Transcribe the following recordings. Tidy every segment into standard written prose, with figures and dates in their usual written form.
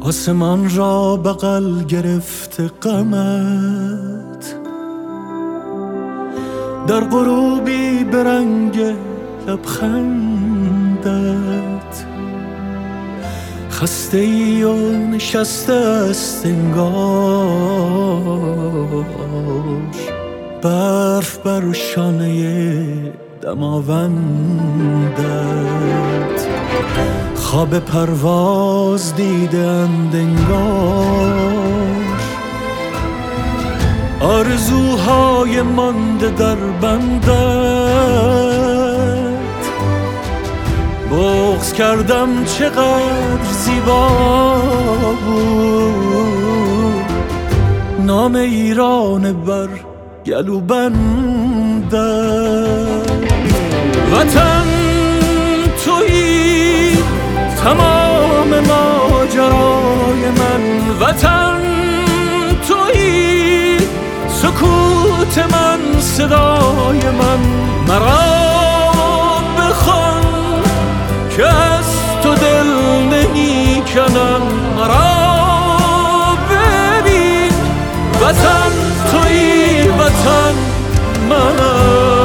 آسمان را بغل گرفته غمت، در غروبی به رنگ لبخندت، خسته ای و نشسته است انگار برف بر شانه دماوندت. خواب پرواز دیدند انگار آرزوهای مانده در بندت. بغض کردم چقدر زیبا بود نام ایران بر گلوبندت. وطن تویی تمام ماجرای من، وطن تویی سکوت من، صدای من. مرا بخوان که از تو دل نمی کنم، مرا ببین وطن تویی، وطن منم.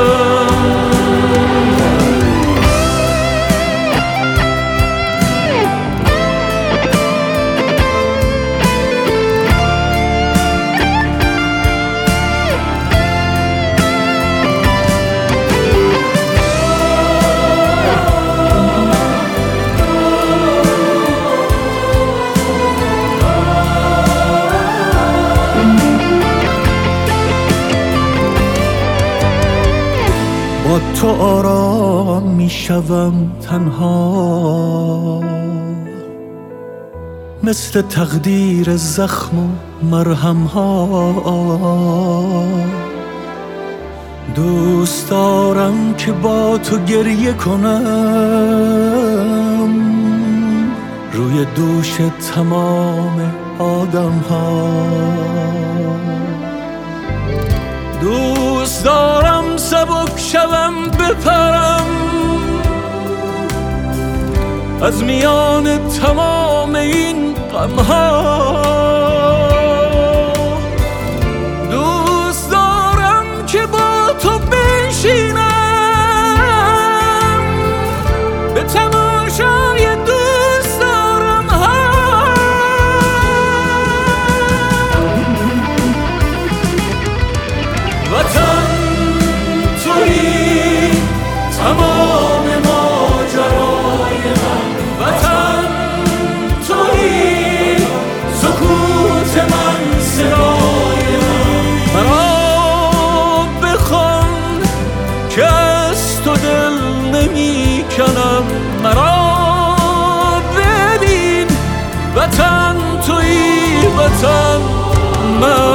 با تو آرام می شوم تنها، مثل تقدیر زخم و مرهم ها. دوست دارم که با تو گریه کنم روی دوش تمام آدم ها. دوست دارم سبک شوم بپرم از میان تمام این غمها. دوست دارم که با تو بنشینم به تماشای دوست دارم ها. وطن تویی تمام ماجرای من، وطن تویی سکوت من، صدای من. مرا بخوان که از تو دل نمی کنم، مرا ببین وطن تویی، وطن من.